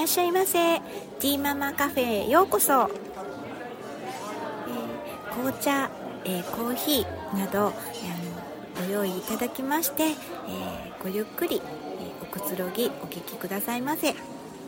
らっしゃいませ。ティーママカフェへようこそ。紅茶、コーヒーなどご用意いただきまして、ごゆっくり、おくつろぎお聞きくださいませ。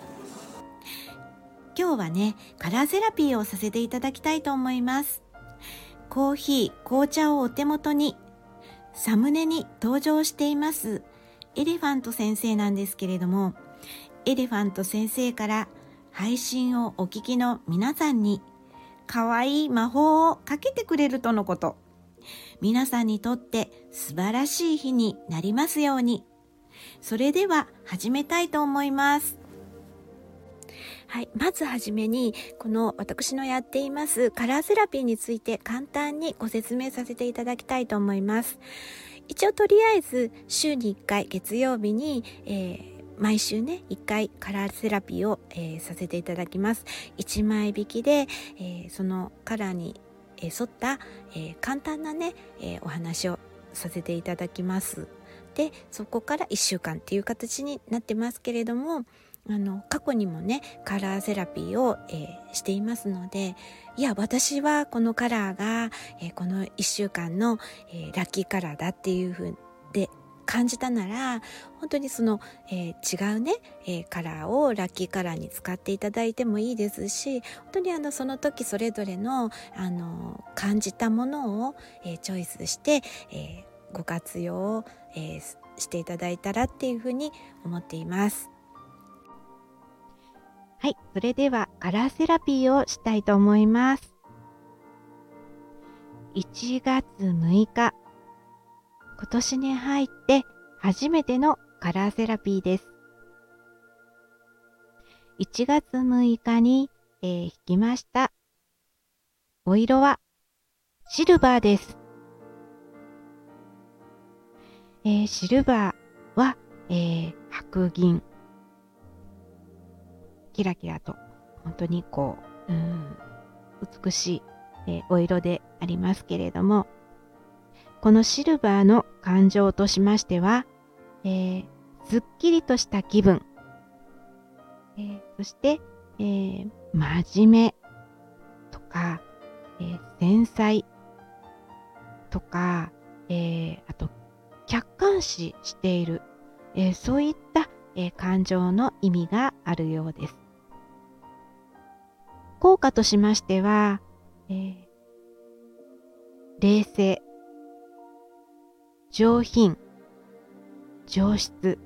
今日はね、カラーセラピーをさせていただきたいと思います。コーヒー、紅茶をお手元に、サムネに登場していますエレファント先生なんですけれども、エレファント先生から配信をお聞きの皆さんに可愛い魔法をかけてくれるとのこと。皆さんにとって素晴らしい日になりますように。それでは始めたいと思います。はい、まずはじめにこの私のやっていますカラーセラピーについて簡単にご説明させていただきたいと思います。一応とりあえず週に1回月曜日に、毎週ね1回カラーセラピーを、させていただきます。1枚引きで、そのカラーに、沿った、簡単なね、お話をさせていただきます。でそこから1週間っていう形になってますけれども、過去にもねカラーセラピーを、していますので、いや私はこのカラーが、この1週間の、ラッキーカラーだっていう風で感じたなら、本当にその、違うね、カラーをラッキーカラーに使っていただいてもいいですし、本当にその時それぞれの、感じたものを、チョイスして、ご活用を、していただいたらっていう風に思っています。はい、それではカラーセラピーをしたいと思います。1月6日、今年に入って初めてのカラーセラピーです。1月6日に、引きましたお色はシルバーです。シルバーは、白銀、キラキラと本当にこう、美しい、お色でありますけれども、このシルバーの感情としましては、すっきりとした気分、そして、真面目とか、繊細とか、あと客観視している、そういった、感情の意味があるようです。効果としましては、冷静、上品、上質、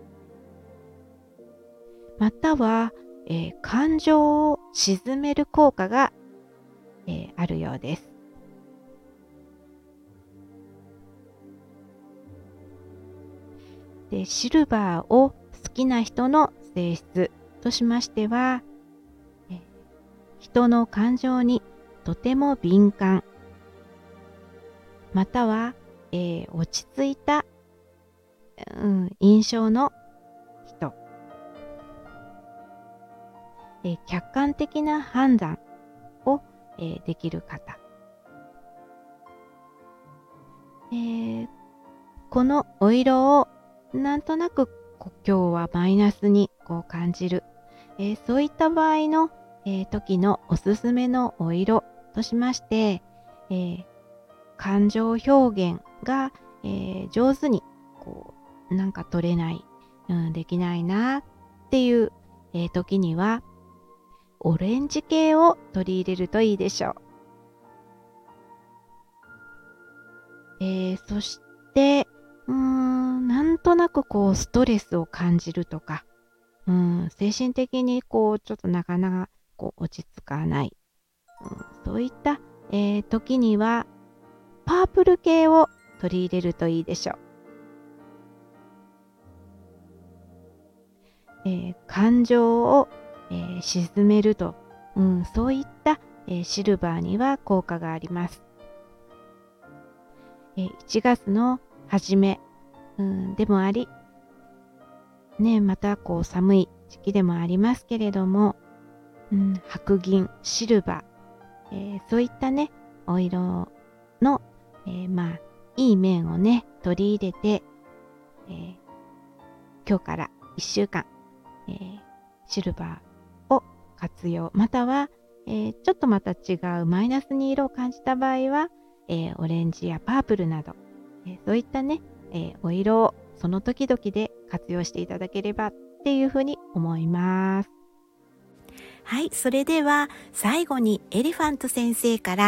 または、感情を鎮める効果が、あるようです。で、シルバーを好きな人の性質としましては、人の感情にとても敏感、または、落ち着いた、印象の人、客観的な判断を、できる方、このお色をなんとなく今日はマイナスにこう感じる、そういった場合の、時のおすすめのお色としまして、感情表現が、上手にこうなんか取れない、できないなっていう、時にはオレンジ系を取り入れるといいでしょう。そしてなんとなくこうストレスを感じるとか、精神的にこうちょっとなかなかこう落ち着かない、そういった、時にはパープル系を取り入れるといいでしょう。感情を、沈めると、そういった、シルバーには効果があります。1月の初め、でもあり、ね、またこう寒い時期でもありますけれども、白銀、シルバー、そういったね、お色の、いい面をね、取り入れて、今日から1週間、 シルバーを活用、または、ちょっとまた違うマイナスに色を感じた場合は、オレンジやパープルなど、そういったね、お色をその時々で活用していただければっていうふうに思います。はい、それでは最後にエレファント先生から、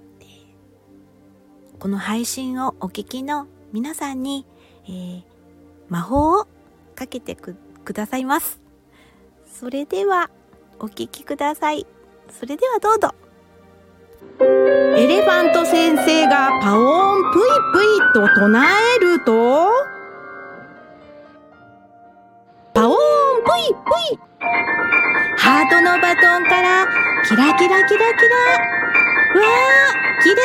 この配信をお聞きの皆さんに、魔法をかけてくださいます。それではお聞きください。それではどうぞ。 エレファント先生がパオーンプイプイと唱えると、パオーンプイプイ、 ハートのバトンからキラキラキラキラ、わー、きれ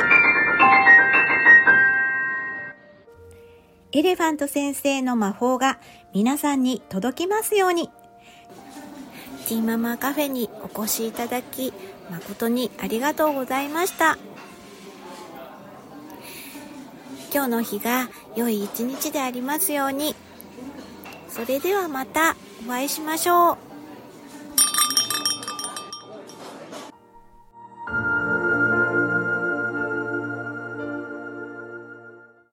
い。エレファント先生の魔法が皆さんに届きますように。ティーママカフェにお越しいただき誠にありがとうございました。今日の日が良い一日でありますように。それではまたお会いしましょう。